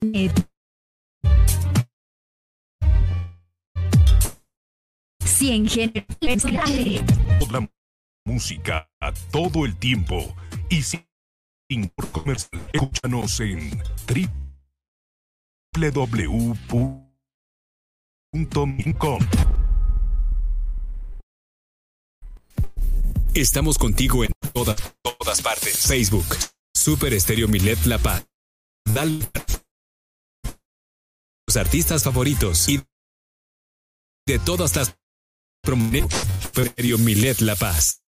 Cien generales. La música a todo el tiempo y sin comercial. Escúchanos en www.mincom. Estamos contigo en todas partes. Facebook, Super Estéreo Milet La Paz. Dale los artistas favoritos y de todas las promociones. Estéreo Milet La Paz.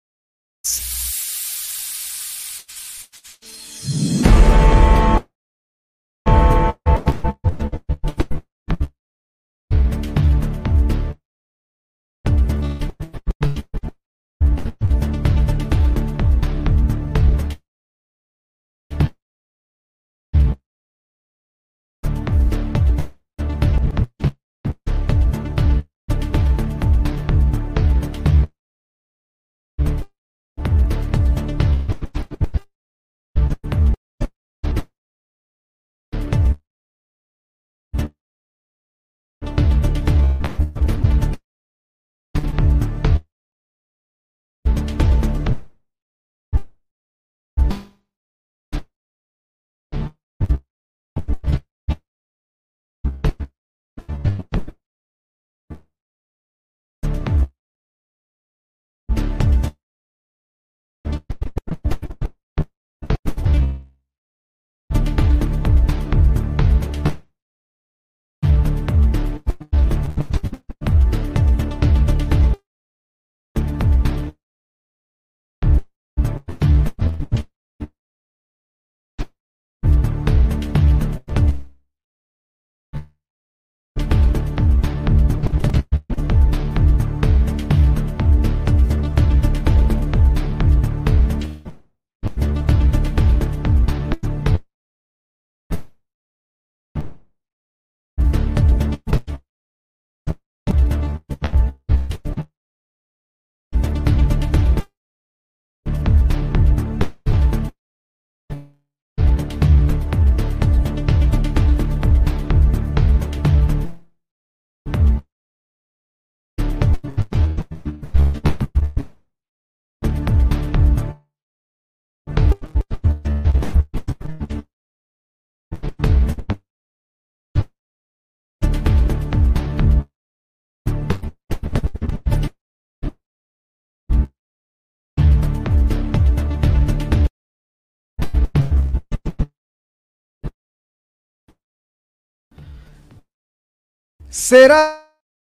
Será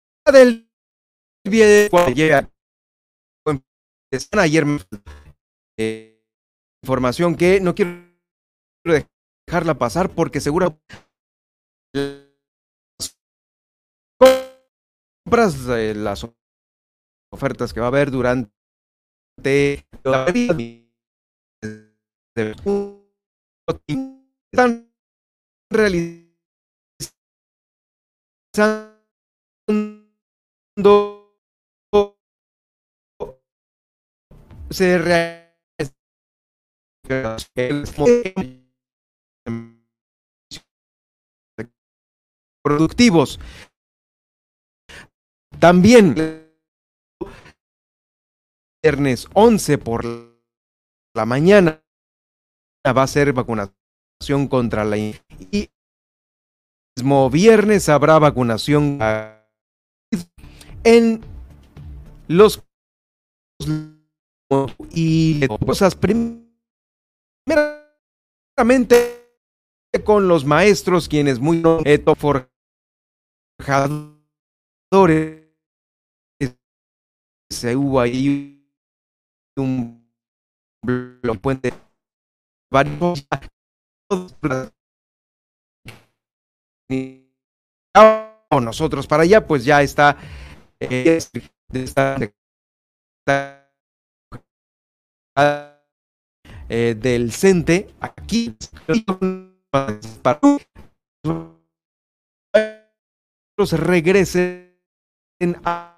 del video cuando llega ayer información que no quiero dejarla pasar porque seguro compras las ofertas que va a haber durante la están realizando se productivos. También viernes 11 por la mañana va a ser vacunación contra la y mismo viernes habrá vacunación en los y cosas primeramente con los maestros quienes muy forjadores se hubo ahí un puente varios nosotros para allá pues ya está del CENTE aquí regresen a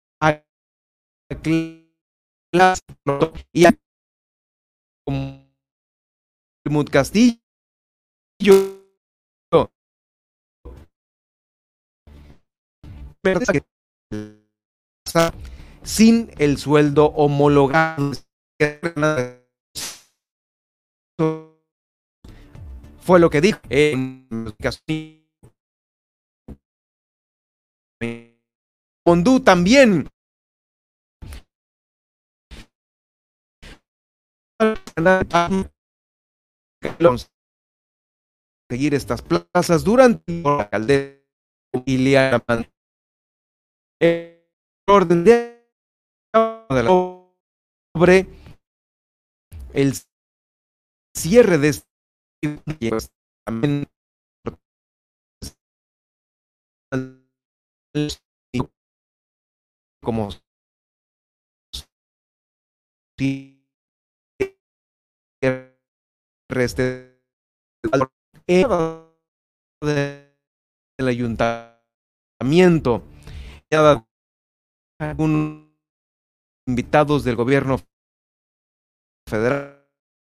clase y a Castillo pero sin el sueldo homologado. Fue lo que dijo en Mondú también. Conseguir estas plazas durante la alcaldía el orden de sobre el cierre de este como si reste del ayuntamiento, algunos invitados del gobierno federal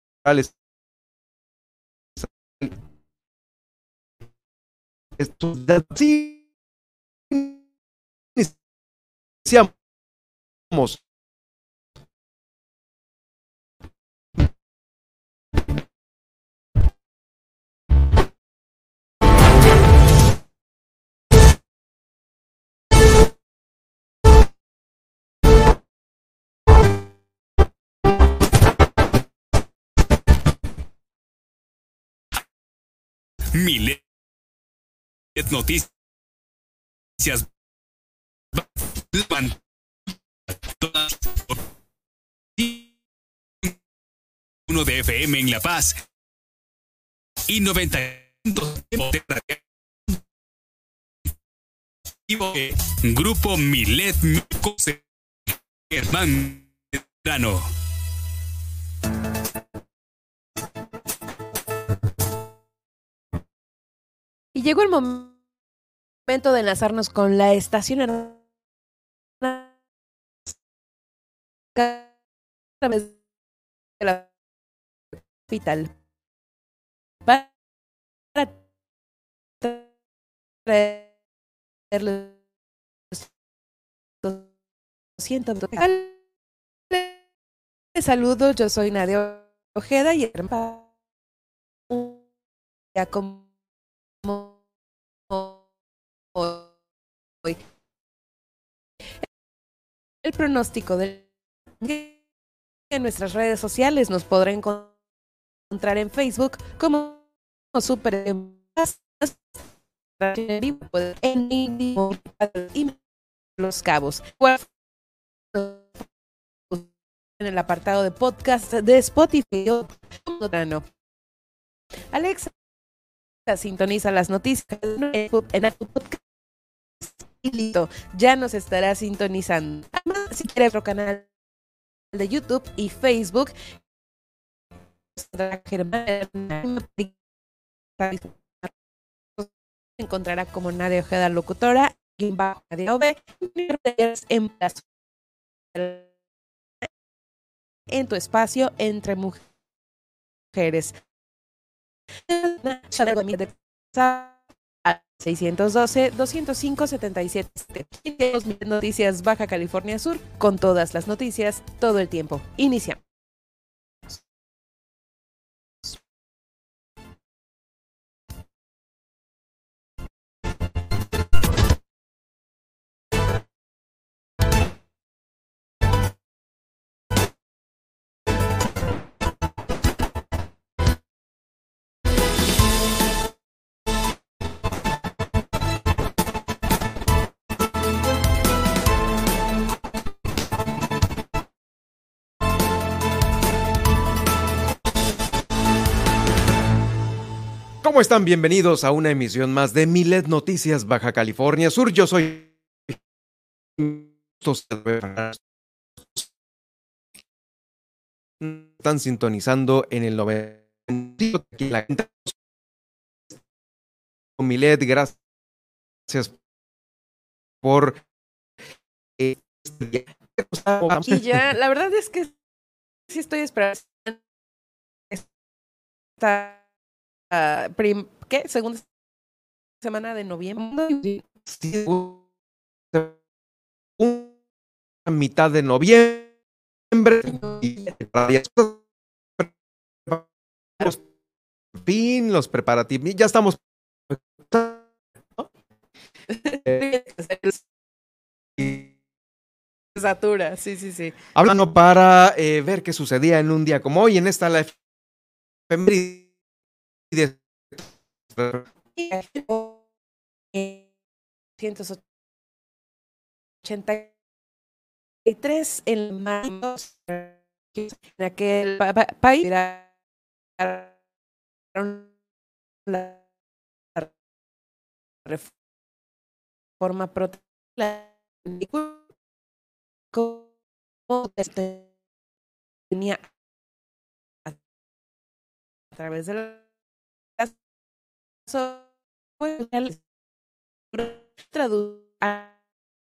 sí iniciamos Milet Noticias. Uno de FM en La Paz y 90 Grupo Milet Germán Medrano. Y llegó el momento de enlazarnos con la estación de la capital para traerles 200. Les saludo, yo soy Nadia Ojeda y ya como hoy el pronóstico de en nuestras redes sociales nos podrá encontrar en Facebook como Super en Los Cabos, en el apartado de podcast de Spotify. Alexa sintoniza las noticias en Apple Podcast y listo, ya nos estará sintonizando. Además, si quieres otro canal de YouTube y Facebook, encontrará como Nadia Ojeda Locutora y bajo Nadia OV en tu espacio entre mujeres. 612-205-77. Noticias Baja California Sur, con todas las noticias todo el tiempo. Iniciamos. ¿Cómo están? Bienvenidos a una emisión más de Milet Noticias Baja California Sur. Yo soy... Están sintonizando en el 90. Milet, gracias por... Y ya, la verdad es que sí estoy esperando esta... ¿qué? Segunda semana de noviembre. Sí, a mitad de noviembre y los preparativos, ya estamos. Satura, sí. Hablando para ver qué sucedía en un día como hoy, en esta la efeméride 183 en mayo, en aquel país la reforma protesta como tenía a través de las traducir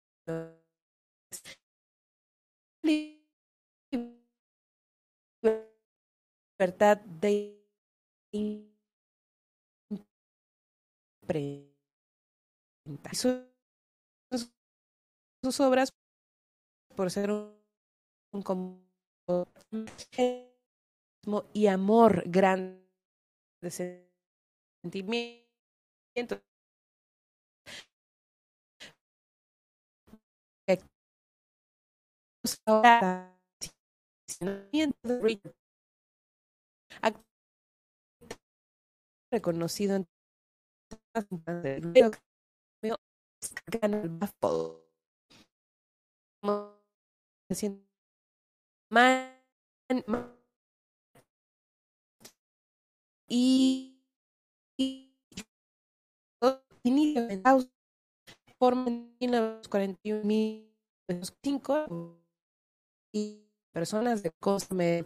libertad de imprenta. Sus obras, por ser un y amor grande de sentimientos ahora reconocido en y inicio en forma en 1941 y personas de Cosme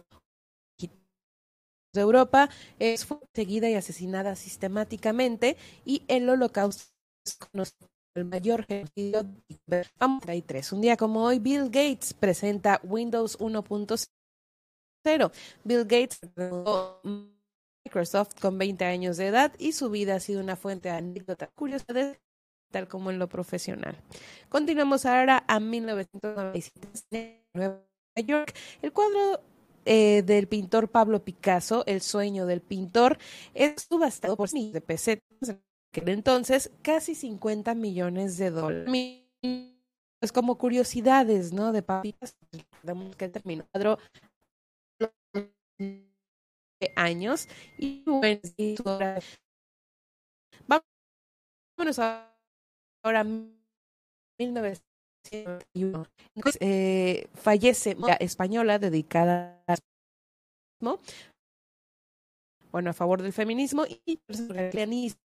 de Europa fue seguida y asesinada sistemáticamente, y el Holocausto es conocido el mayor genocidio de 33. Un día como hoy, Bill Gates presenta Windows 1.0. Bill Gates Microsoft con 20 años de edad, y su vida ha sido una fuente de anécdotas curiosas, tal como en lo profesional. Continuamos ahora a 1997 en Nueva York. El cuadro del pintor Pablo Picasso, El sueño del pintor, es subastado por millones de pesetas, en aquel entonces casi $50 millones. Es como curiosidades, ¿no? De Picasso, que terminó el cuadro años, y bueno, vámonos ahora a 1901. Fallece una española dedicada a favor del feminismo y el lesbianismo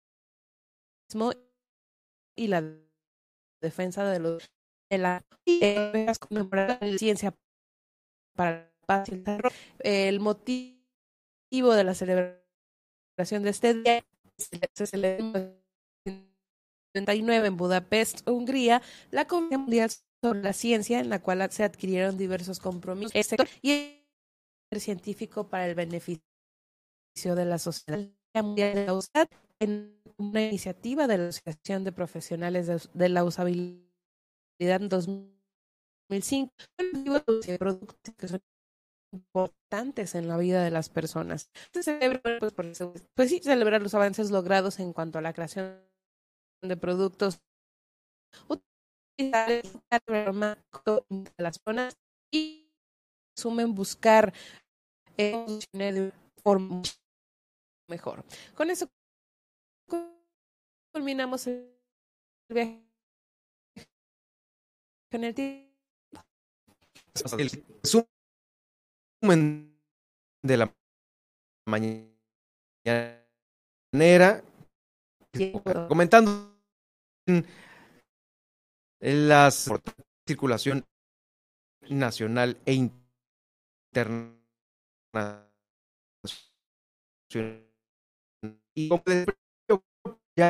y la defensa de la ciencia para la paz y el desarrollo. El motivo de la celebración de este día se celebra en 1939 en Budapest, Hungría, la Conferencia Mundial sobre la Ciencia, en la cual se adquirieron diversos compromisos y el científico para el beneficio de la sociedad. La Mundial de la USAT, en una iniciativa de la Asociación de Profesionales de la Usabilidad en 2005, de productos que son importantes en la vida de las personas. Se celebra, pues sí, celebrar los avances logrados en cuanto a la creación de productos de las zonas, y asumen buscar de forma mejor. Con eso culminamos el viaje en el tiempo. El resumen de la mañanera, comentando la circulación nacional e internacional, y ya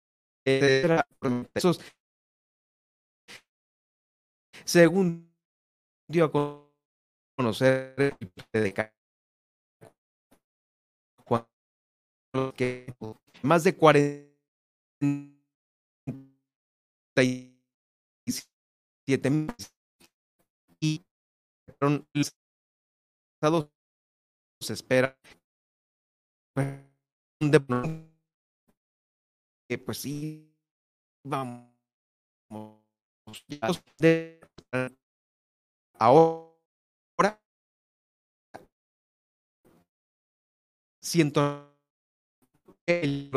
según dio a conocer que más de 40 7,000 y el estado se espera que pues sí vamos de ahora siento el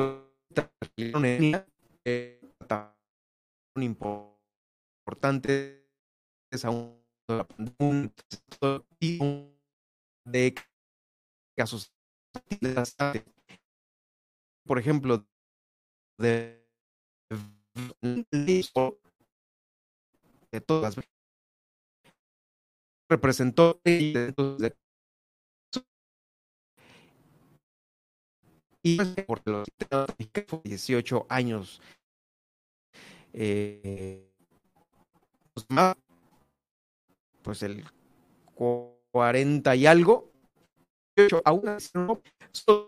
importante es aún un de casos, por ejemplo, de todas las representó y por los 18 años pues el 40 y algo aún así no son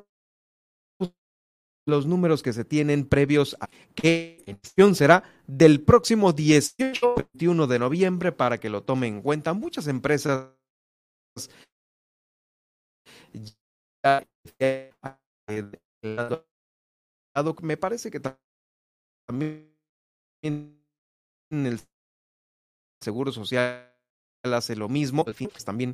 los números que se tienen previos a que en acción será del próximo 18-21 de noviembre para que lo tomen en cuenta. Muchas empresas ya, me parece que también en el Seguro Social hace lo mismo, al fin pues también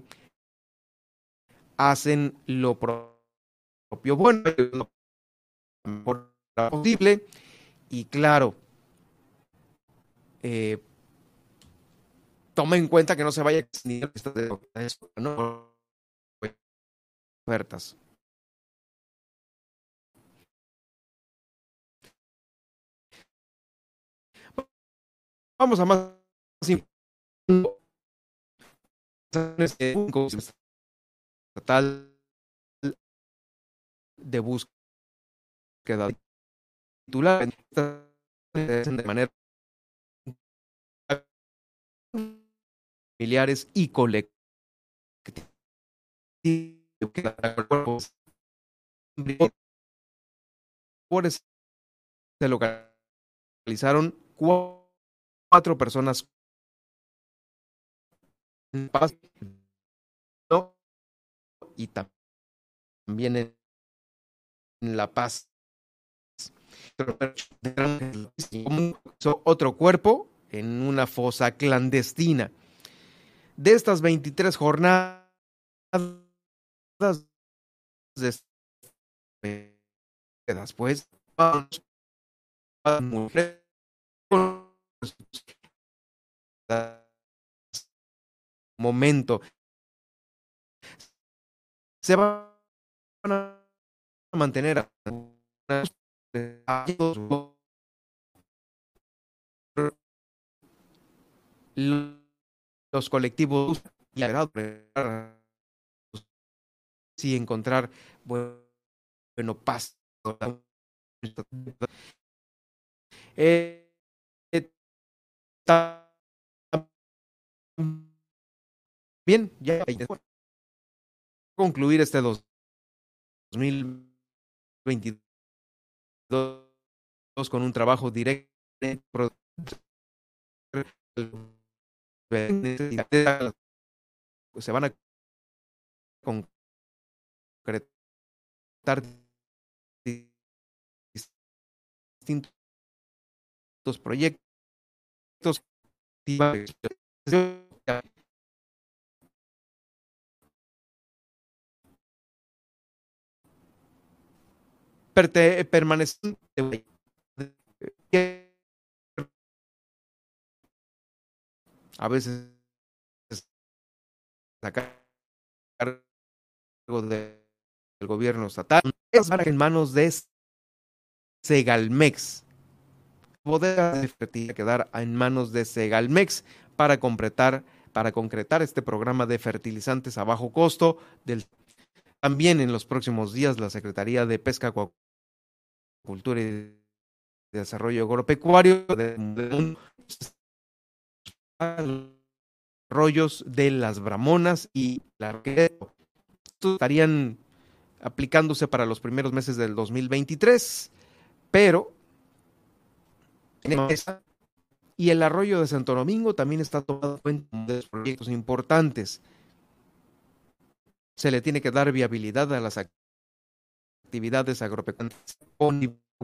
hacen lo propio, bueno, lo mejor posible y claro, toma en cuenta que no se vaya a extender ¿no? Ofertas. Vamos a más estatal de búsqueda titular de manera familiares y colectivos se localizaron 4 personas en paz y también en La Paz. Otro cuerpo en una fosa clandestina. De estas 23 jornadas después momento se van a mantener los colectivos y si encontrar bueno paz bien, ya concluir este 2022 con un trabajo directo se van a concretar distintos proyectos permanecen a veces a cargo del gobierno estatal en manos de Segalmex. Poder quedar en manos de Segalmex para concretar este programa de fertilizantes a bajo costo. También en los próximos días la Secretaría de Pesca, Acuacultura y Desarrollo Agropecuario de rollos de las bramonas y la estarían aplicándose para los primeros meses del 2023, pero Y el arroyo de Santo Domingo también está tomado en cuenta de los proyectos importantes. Se le tiene que dar viabilidad a las actividades agropecuarias con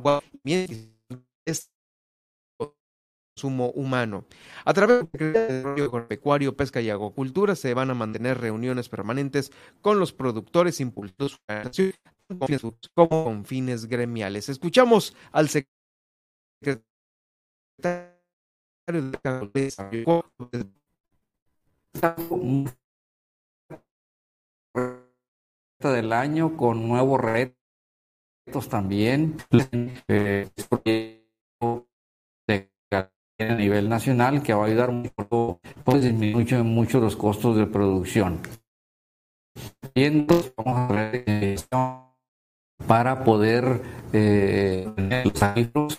consumo humano. A través del Secretario Agropecuario, Pesca y Acuicultura se van a mantener reuniones permanentes con los productores impulsados como con fines gremiales. Escuchamos al secretario del año con nuevos retos también a nivel nacional que va a ayudar mucho, pues disminuir mucho los costos de producción. Vamos a ver para poder tener los acuíferos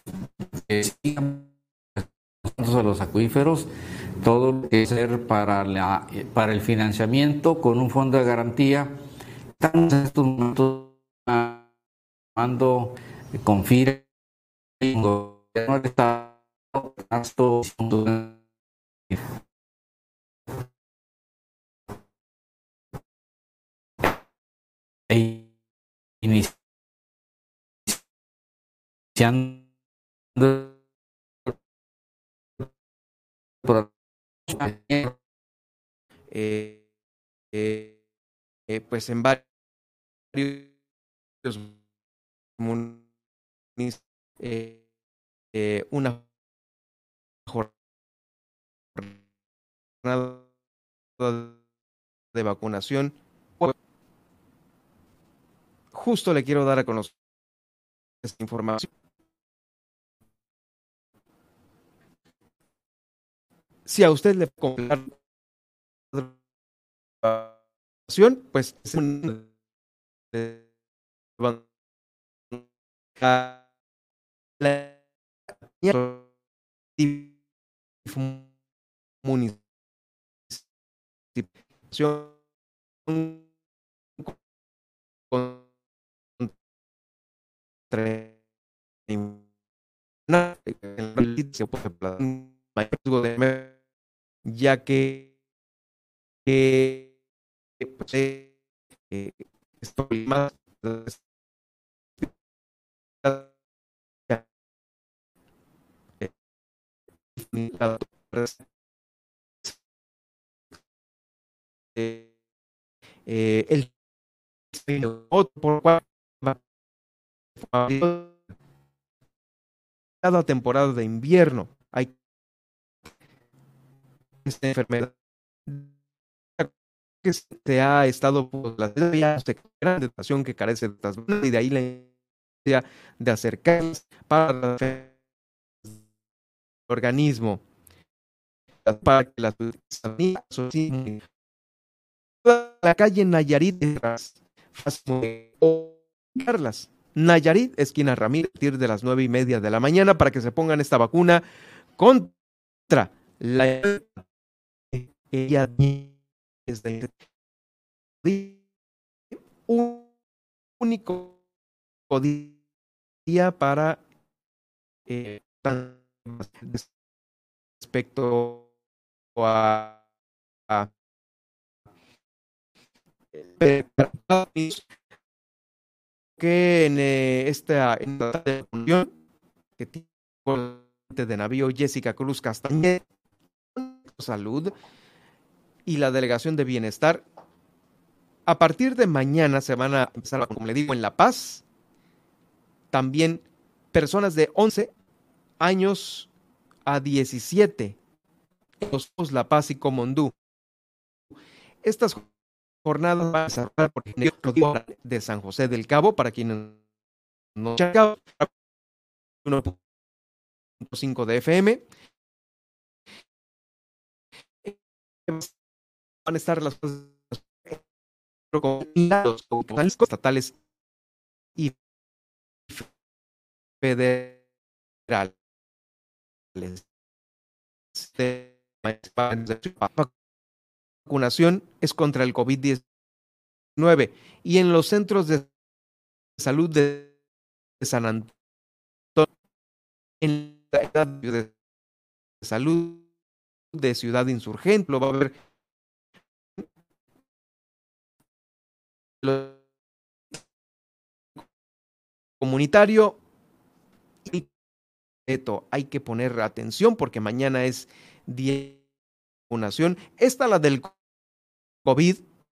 de los acuíferos, todo lo que es ser para el financiamiento con un fondo de garantía. Estamos en estos momentos trabajando con FIRE, con el gobierno del Estado, iniciando pues en varios municipios una jornada de vacunación. Justo le quiero dar a conocer esta información. Si a usted le comprar pues es ya que estoy más el por cada temporada de invierno hay esta enfermedad que se ha estado por la gran educación que carece de estas y de ahí la necesidad de acercarse para el organismo para que las la calle Nayarit Carlas Nayarit, esquina Ramírez, a partir de las 9:30 de la mañana para que se pongan esta vacuna contra la un único día para respecto a que en esta reunión que tiene de navío Jessica Cruz Castañeda, Salud y la Delegación de Bienestar, a partir de mañana se van a empezar, como le digo, en La Paz, también personas de 11 años a 17, en Los La Paz y Comondú. Estas jornadas van a cerrar por ejemplo de San José del Cabo, para quienes no 1.5 de FM. Van a estar las estatales y federales. Vacunación es contra el COVID-19 y en los centros de salud de San Antonio, en la edad de salud de Ciudad Insurgente, lo va a ver comunitario. Hay que poner atención porque mañana es día de vacunación. Esta, la del COVID,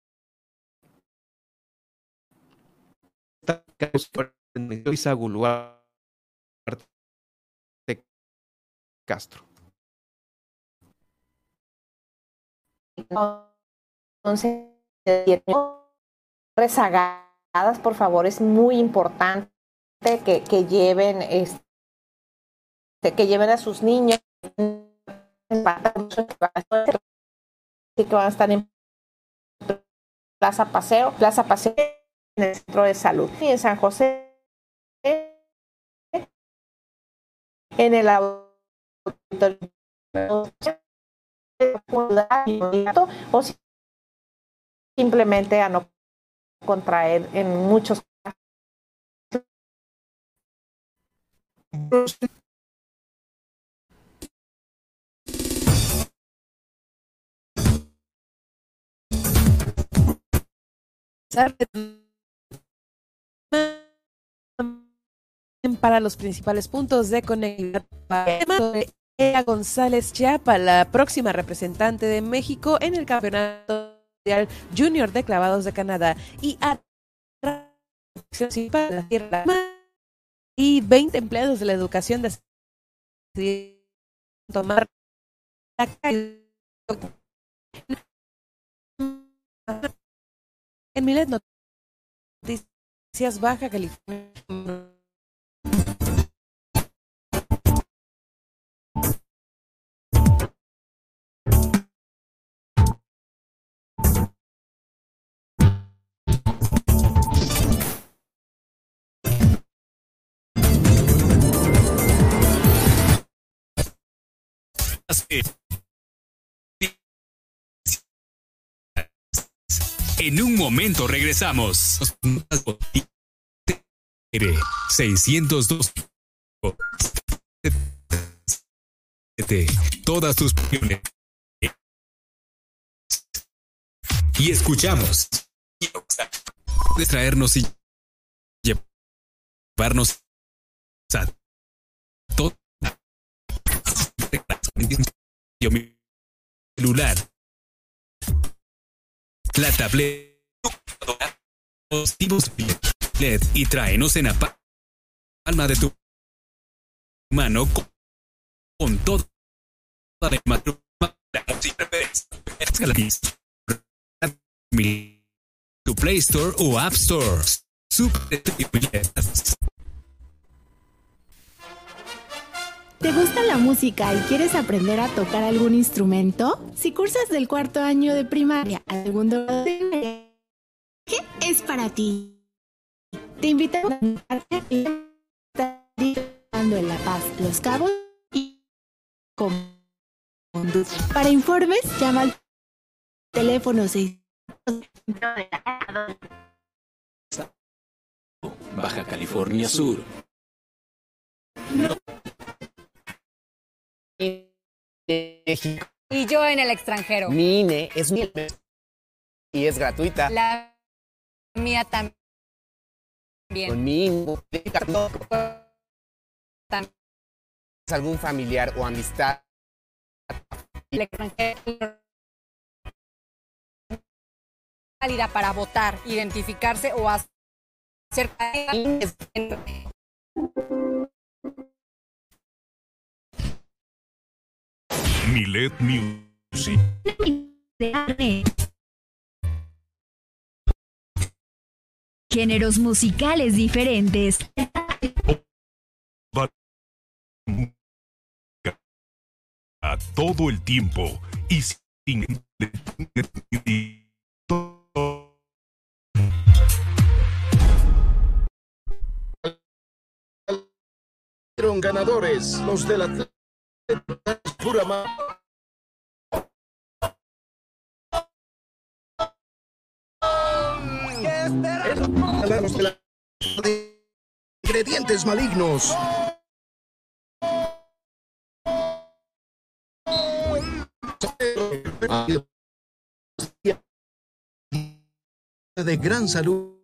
Luisa Guluarte Castro. Entonces, rezagadas, por favor, es muy importante que lleven que lleven a sus niños que van a estar en Plaza Paseo en el centro de salud y en San José en el auditorio o simplemente a no contraer en muchos casos. Para los principales puntos de conectividad, Ea González Chiapa, la próxima representante de México en el Campeonato Mundial Junior de Clavados de Canadá, y y 20 empleados de la educación decidieron tomar la calle. En Milet Noticias, Baja California. En un momento regresamos. 602. Todas tus opiniones. Y escuchamos. Distraernos y llevarnos a todo celular, la tableta, LED, y tráenos en la palma de tu mano con todo de tu Play Store o App Store. ¿Te gusta la música y quieres aprender a tocar algún instrumento? Si cursas del 4º año de primaria al 2º grado de primaria, ¿qué es para ti? Te invitamos a estar en La Paz, Los Cabos y para informes, llama al teléfono 6. Baja California Sur. Y yo en el extranjero. Mi INE es mi y es gratuita. La mía también. Con mi INE, algún familiar o amistad. El extranjero. Válida para votar, identificarse o hacer. Milet Music. Géneros musicales diferentes. A todo el tiempo y sin ganadores, los de la pura ingredientes malignos. de gran salud.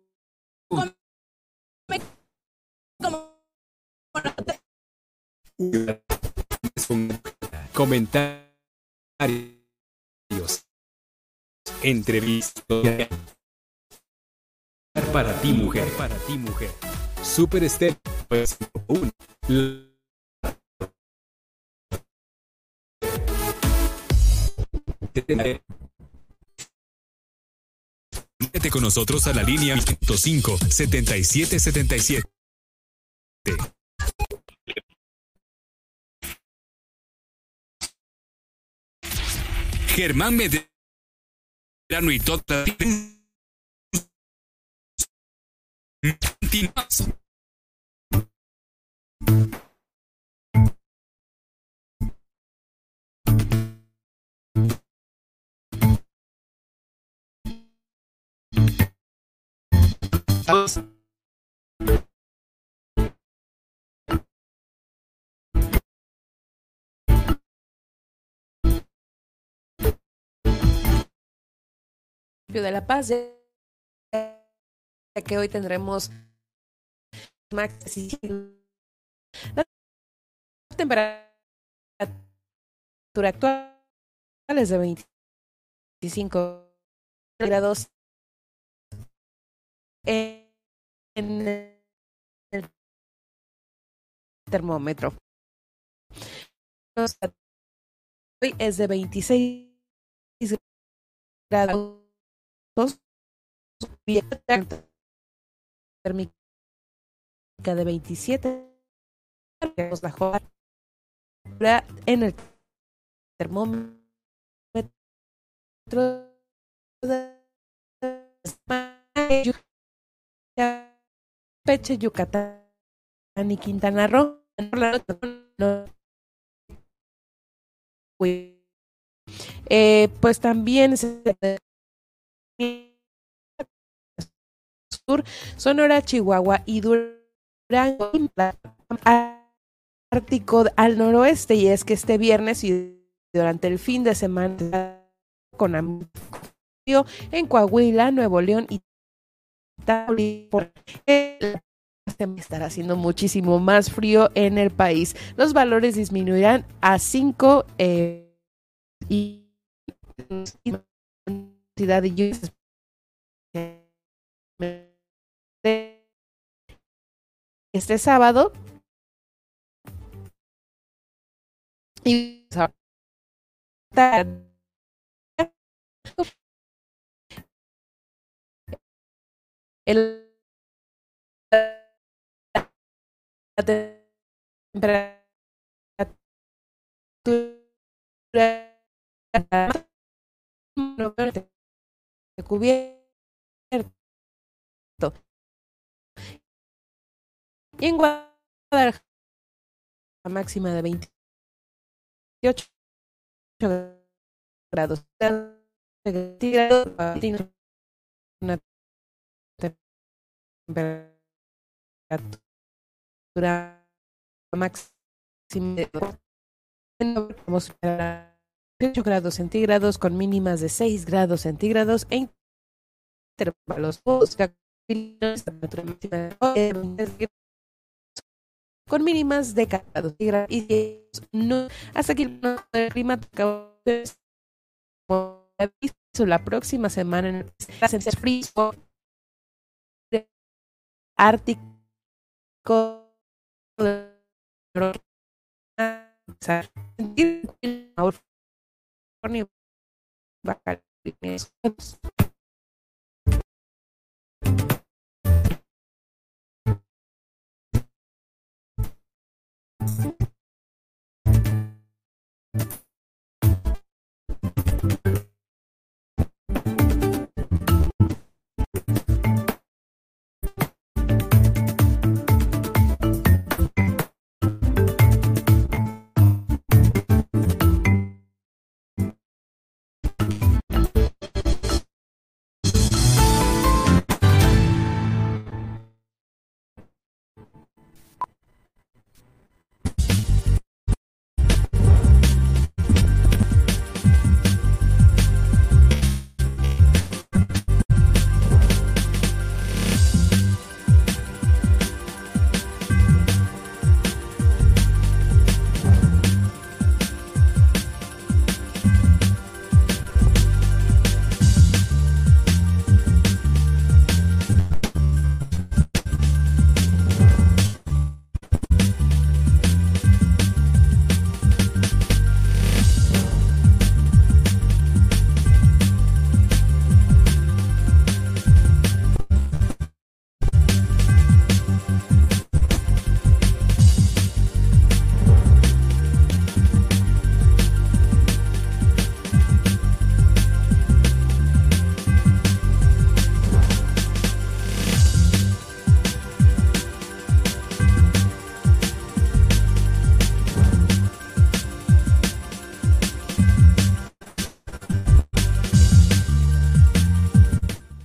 Comentarios, entrevistas para ti mujer, Super Estéreo 1. Métete con nosotros a la línea 105-7777. Germán Medrano y Tota. De La Paz, de que hoy tendremos la temperatura actual es de 25 grados en el termómetro. Hoy es de 26 grados. Térmica de 27, en el termómetro de Peche, Yucatán y Quintana Roo. Pues también Sur, Sonora, Chihuahua y Durango, Ártico al noroeste, y es que este viernes y durante el fin de semana con frío en Coahuila, Nuevo León y Tamaulipas, estará haciendo muchísimo más frío en el país. Los valores disminuirán a 5 y cantidad de lluvias este sábado y la temperatura cubierto. Y en Guadalajara, la máxima de 28 grados. Una temperatura máxima de 28 grados centígrados con mínimas de 6 grados centígrados en intervalos con mínimas de 14 grados y no, hasta aquí el clima la próxima semana en el frío ártico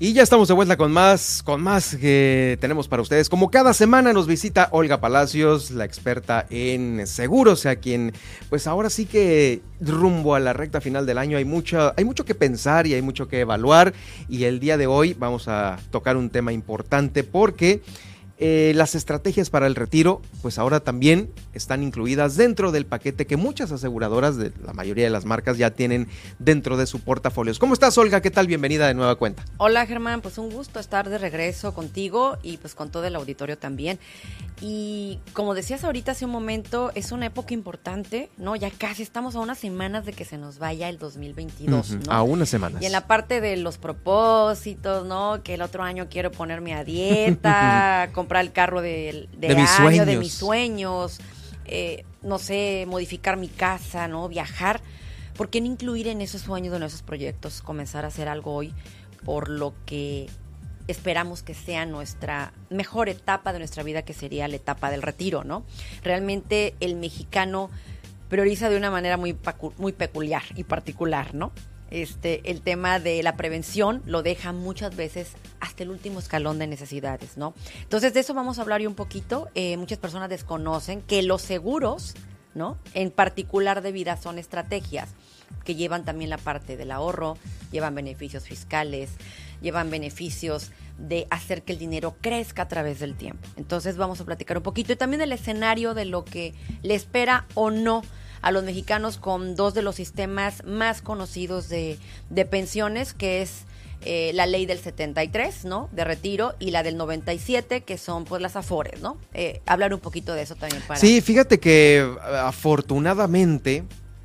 Y ya estamos de vuelta con más que tenemos para ustedes. Como cada semana nos visita Olga Palacios, la experta en seguros, a quien pues ahora sí que rumbo a la recta final del año hay mucho que pensar y hay mucho que evaluar, y el día de hoy vamos a tocar un tema importante porque las estrategias para el retiro, pues ahora también están incluidas dentro del paquete que muchas aseguradoras, de la mayoría de las marcas, ya tienen dentro de su portafolios. ¿Cómo estás, Olga? ¿Qué tal? Bienvenida de nueva cuenta. Hola, Germán, pues un gusto estar de regreso contigo y pues con todo el auditorio también. Y como decías ahorita hace un momento, es una época importante, ¿no? Ya casi estamos a unas semanas de que se nos vaya el 2022, ¿no? A unas semanas. Y en la parte de los propósitos, ¿no? Que el otro año quiero ponerme a dieta, comprar el carro de mis sueños, no sé, modificar mi casa, ¿no? Viajar. ¿Por qué no incluir en esos sueños, en esos proyectos, comenzar a hacer algo hoy por lo que esperamos que sea nuestra mejor etapa de nuestra vida, que sería la etapa del retiro, ¿no? Realmente el mexicano prioriza de una manera muy peculiar y particular, ¿no? El tema de la prevención lo deja muchas veces hasta el último escalón de necesidades, ¿no? Entonces de eso vamos a hablar hoy un poquito. Muchas personas desconocen que los seguros, ¿no? En particular de vida, son estrategias que llevan también la parte del ahorro, llevan beneficios fiscales, llevan beneficios de hacer que el dinero crezca a través del tiempo. Entonces vamos a platicar un poquito y también del escenario de lo que le espera o no a los mexicanos con dos de los sistemas más conocidos de pensiones, que es la ley del 73, ¿no? De retiro, y la del 97, que son pues las Afores, ¿no? Hablar un poquito de eso también para... Sí, fíjate que afortunadamente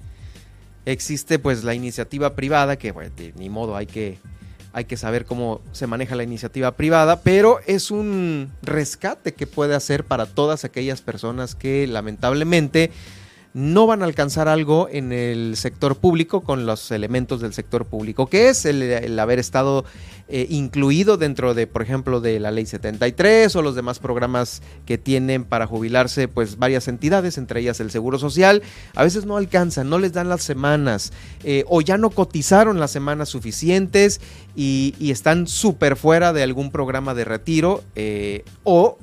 existe pues la iniciativa privada, que bueno, ni modo, hay que saber cómo se maneja la iniciativa privada, pero es un rescate que puede hacer para todas aquellas personas que lamentablemente no van a alcanzar algo en el sector público con los elementos del sector público, que es el haber estado incluido dentro de, por ejemplo, de la ley 73 o los demás programas que tienen para jubilarse pues varias entidades, entre ellas el Seguro Social. A veces no alcanzan, no les dan las semanas o ya no cotizaron las semanas suficientes y están súper fuera de algún programa de retiro o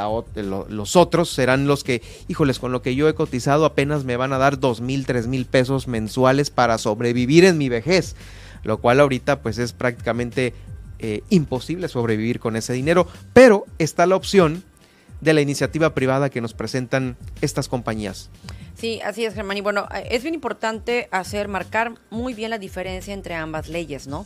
los otros serán los que, híjoles, con lo que yo he cotizado apenas me van a dar 2,000, 3,000 pesos mensuales para sobrevivir en mi vejez, lo cual ahorita pues es prácticamente imposible sobrevivir con ese dinero, pero está la opción de la iniciativa privada que nos presentan estas compañías. Sí, así es, Germán, y bueno, es bien importante marcar muy bien la diferencia entre ambas leyes, ¿no?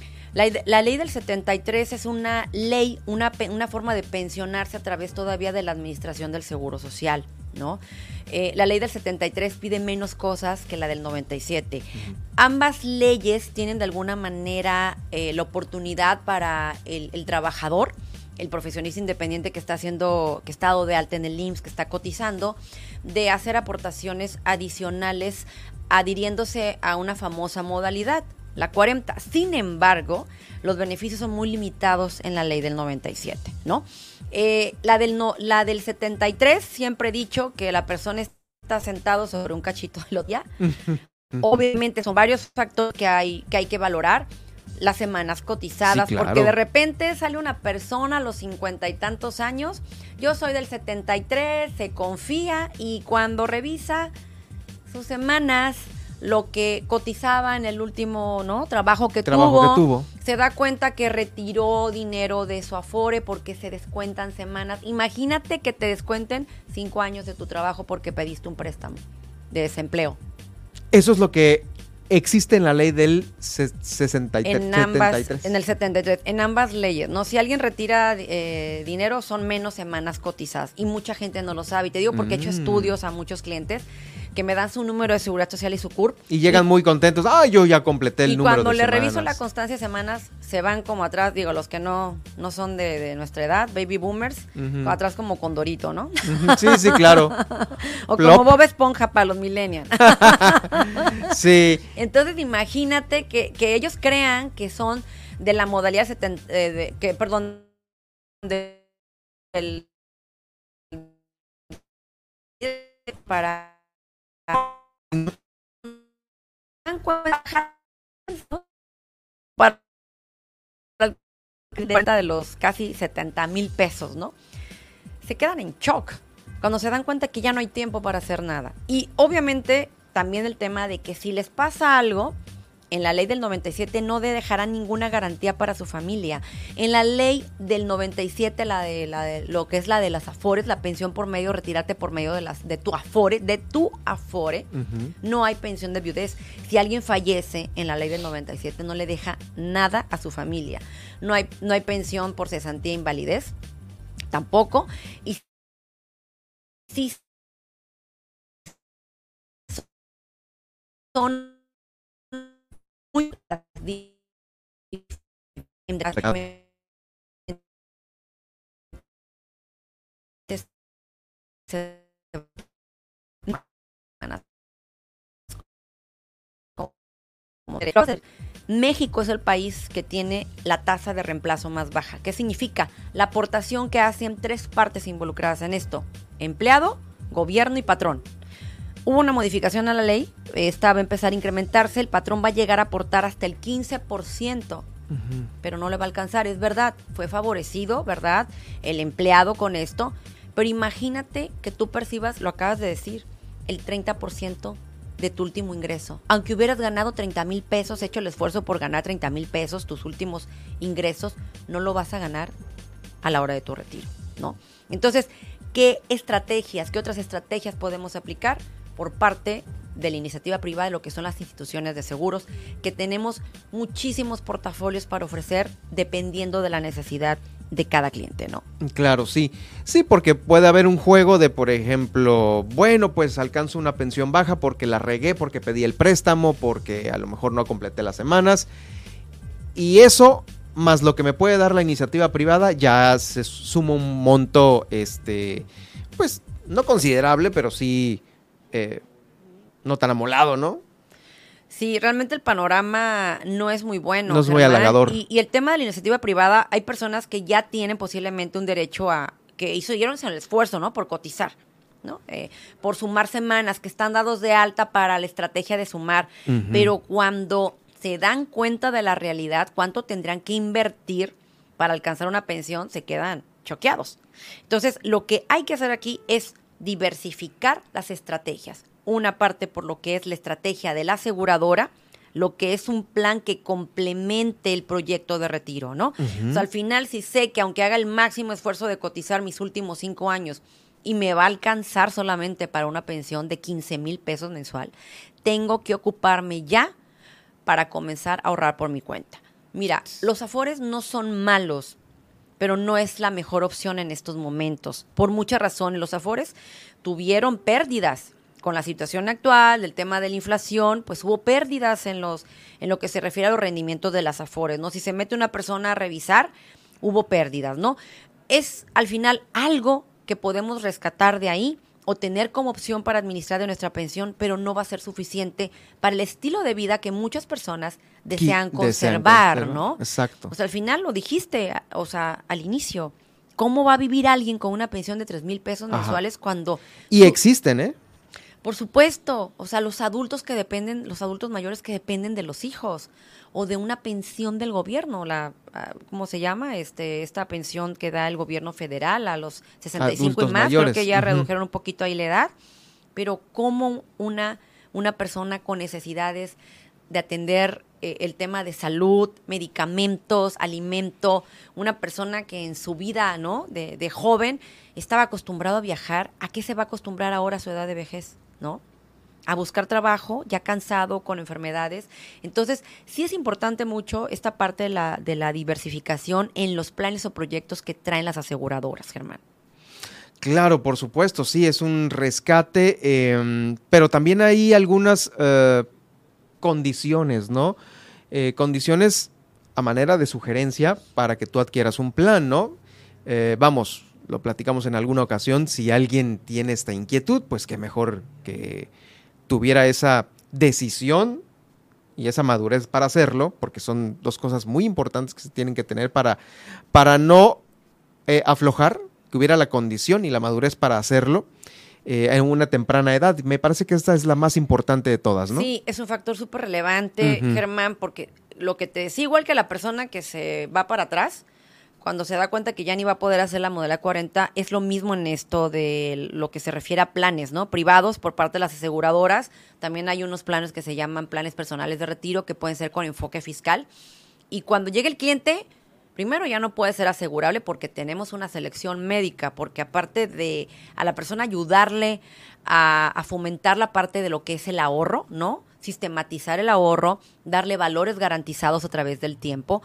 La ley del 73 es una ley, una forma de pensionarse a través todavía de la administración del Seguro Social, ¿no? La ley del 73 pide menos cosas que la del 97. Ambas leyes tienen de alguna manera la oportunidad para el trabajador, el profesionista independiente que está dado de alta en el IMSS, que está cotizando, de hacer aportaciones adicionales adhiriéndose a una famosa modalidad, la 40. Sin embargo, los beneficios son muy limitados en la ley del 97, ¿no? La del 73, siempre he dicho que la persona está sentado sobre un cachito de lotería. Obviamente son varios factores que hay que valorar. Las semanas cotizadas, sí, claro, porque de repente sale una persona a los 50 y tantos años, yo soy del 73, se confía y cuando revisa sus semanas, lo que cotizaba en el último, ¿no?, trabajo que tuvo, se da cuenta que retiró dinero de su Afore porque se descuentan semanas. Imagínate que te descuenten 5 años de tu trabajo porque pediste un préstamo de desempleo. Eso es lo que existe en la ley del 73. En el 73, en ambas leyes, ¿no? Si alguien retira dinero, son menos semanas cotizadas y mucha gente no lo sabe. Y te digo porque he hecho estudios a muchos clientes que me dan su número de seguridad social y su CURP. Y llegan muy contentos. Yo ya completé el número de semanas. Y cuando le reviso la constancia de semanas, se van como atrás, digo, los que no son de nuestra edad, baby boomers, atrás como Condorito, ¿no? Sí, claro. O como Bob Esponja para los millennials. Sí. Entonces, imagínate que ellos crean que son de la modalidad para de los casi 70,000 pesos, ¿no? Se quedan en shock cuando se dan cuenta que ya no hay tiempo para hacer nada. Y obviamente también el tema de que si les pasa algo, en la ley del 97 no dejarán ninguna garantía para su familia. En la ley del 97, la de lo que es la de las afores, la pensión por medio, retirarte por medio de tu afore, no hay pensión de viudez. Si alguien fallece en la ley del 97, no le deja nada a su familia. No hay pensión por cesantía e invalidez, tampoco. Y sí son muy México es el país que tiene la tasa de reemplazo más baja. ¿Qué significa? La aportación que hacen 3 partes involucradas en esto: empleado, gobierno y patrón. Hubo una modificación a la ley, esta va a empezar a incrementarse, el patrón va a llegar a aportar hasta el 15%, pero no le va a alcanzar, es verdad, fue favorecido, ¿verdad?, el empleado con esto, pero imagínate que tú percibas, lo acabas de decir, el 30% de tu último ingreso. Aunque hubieras ganado 30,000 pesos, hecho el esfuerzo por ganar 30,000 pesos, tus últimos ingresos, no lo vas a ganar a la hora de tu retiro, ¿no? Entonces, ¿qué otras estrategias podemos aplicar por parte de la iniciativa privada de lo que son las instituciones de seguros, que tenemos muchísimos portafolios para ofrecer dependiendo de la necesidad de cada cliente, ¿no? Claro, sí. Sí, porque puede haber un juego de, por ejemplo, bueno, pues alcanzo una pensión baja porque la regué, porque pedí el préstamo, porque a lo mejor no completé las semanas. Y eso, más lo que me puede dar la iniciativa privada, ya se suma un monto, pues, no considerable, pero sí no tan amolado, ¿no? Sí, realmente el panorama no es muy bueno. No es muy halagador. Y el tema de la iniciativa privada, hay personas que ya tienen posiblemente un derecho que hicieron el esfuerzo, ¿no?, por cotizar, ¿no? Por sumar semanas, que están dados de alta para la estrategia de sumar, pero cuando se dan cuenta de la realidad, cuánto tendrán que invertir para alcanzar una pensión, se quedan choqueados. Entonces, lo que hay que hacer aquí es diversificar las estrategias. Una parte por lo que es la estrategia de la aseguradora, lo que es un plan que complemente el proyecto de retiro, ¿no? O sea, al final, si sé que aunque haga el máximo esfuerzo de cotizar mis últimos 5 años y me va a alcanzar solamente para una pensión de 15,000 pesos mensual, tengo que ocuparme ya para comenzar a ahorrar por mi cuenta. Mira, los afores no son malos, pero no es la mejor opción en estos momentos. Por muchas razones, los afores tuvieron pérdidas con la situación actual, del tema de la inflación, pues hubo pérdidas en lo que se refiere a los rendimientos de las afores, ¿no? Si se mete una persona a revisar, hubo pérdidas, ¿no? Es al final algo que podemos rescatar de ahí o tener como opción para administrar de nuestra pensión, pero no va a ser suficiente para el estilo de vida que muchas personas desean conservar, ¿no? Exacto. O sea, al final lo dijiste, o sea, al inicio, ¿cómo va a vivir alguien con una pensión de 3,000 pesos mensuales cuando... Y existen, ¿eh? Por supuesto, o sea, los adultos mayores que dependen de los hijos o de una pensión del gobierno, ¿cómo se llama? Esta pensión que da el gobierno federal a los 65 adultos y más, mayores. Creo que ya redujeron un poquito ahí la edad, pero como una persona con necesidades de atender el tema de salud, medicamentos, alimento, una persona que en su vida, ¿no?, de joven estaba acostumbrado a viajar, ¿a qué se va a acostumbrar ahora a su edad de vejez? ¿No? A buscar trabajo, ya cansado, con enfermedades. Entonces, sí es importante mucho esta parte de la diversificación en los planes o proyectos que traen las aseguradoras, Germán. Claro, por supuesto, sí, es un rescate, pero también hay algunas condiciones, ¿no? Condiciones a manera de sugerencia para que tú adquieras un plan, ¿no? Vamos, lo platicamos en alguna ocasión, si alguien tiene esta inquietud, pues qué mejor que tuviera esa decisión y esa madurez para hacerlo, porque son dos cosas muy importantes que se tienen que tener para no aflojar, que hubiera la condición y la madurez para hacerlo en una temprana edad. Me parece que esta es la más importante de todas, ¿no? Sí, es un factor súper relevante, Germán, porque lo que te decía, igual que la persona que se va para atrás, cuando se da cuenta que ya ni va a poder hacer la modalidad 40, es lo mismo en esto de lo que se refiere a planes, ¿no? Privados por parte de las aseguradoras. También hay unos planes que se llaman planes personales de retiro que pueden ser con enfoque fiscal. Y cuando llegue el cliente, primero ya no puede ser asegurable porque tenemos una selección médica, porque aparte de a la persona ayudarle a fomentar la parte de lo que es el ahorro, ¿no? Sistematizar el ahorro, darle valores garantizados a través del tiempo.